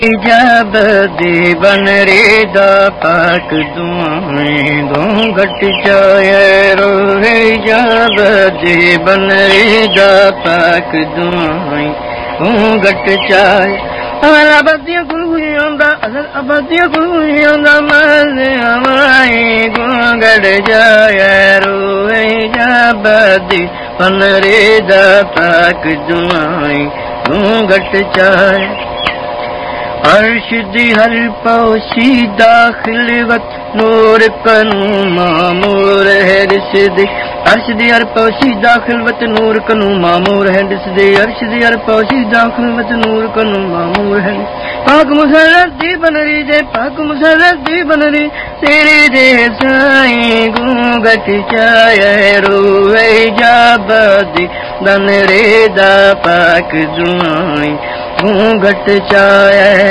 इजाबदी बन रेदा पाक दुआएं घूंघट चाहे रोहे इजाबदी बन रेदा पाक दुआएं घूंघट चाहे अबदिया कुलूंदा मल हवाएं घूंघट चाहे रोहे इजाबदी बन रेदा पाक दुआएं घूंघट चाहे अर्श दी हर पोशीदा खिलवत नूर कनू मामूर है रिसदी अर्श दी हर पोशीदा खिलवत नूर कनू मामूर है रिसदी अर्श दी हर पोशीदा खिलवत नूर कनू मामूर है पाक मुसरत दी बनरी दे पाक मुसरत दी बनरी तेरी दे साईं घूंघट चाहे रोए इजाबदी दन रेदा पाक दुआएं घूंघट चाहे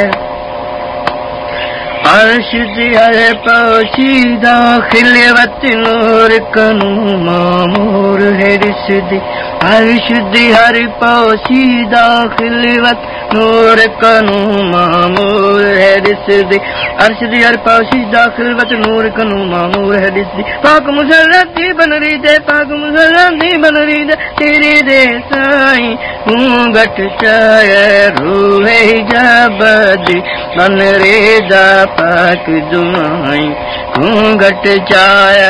अर्श दी हर पोशीदा खिलवत नूर कनू मामूर है रिसदी अर्श दी हर पोशीदा खिलवत नूर कनू मामूर है रिसदी अर्श दी हर पोशीदा खिलवत नूर कनू मामूर है रिसदी पाक मुसरत दी बनरी दे पाक मुसरत दी बनरी दे तेरी दे साईं घूंघट चाहे रूहे इजाबदी बन रेदा पाक दुआएं घूंघट चाहे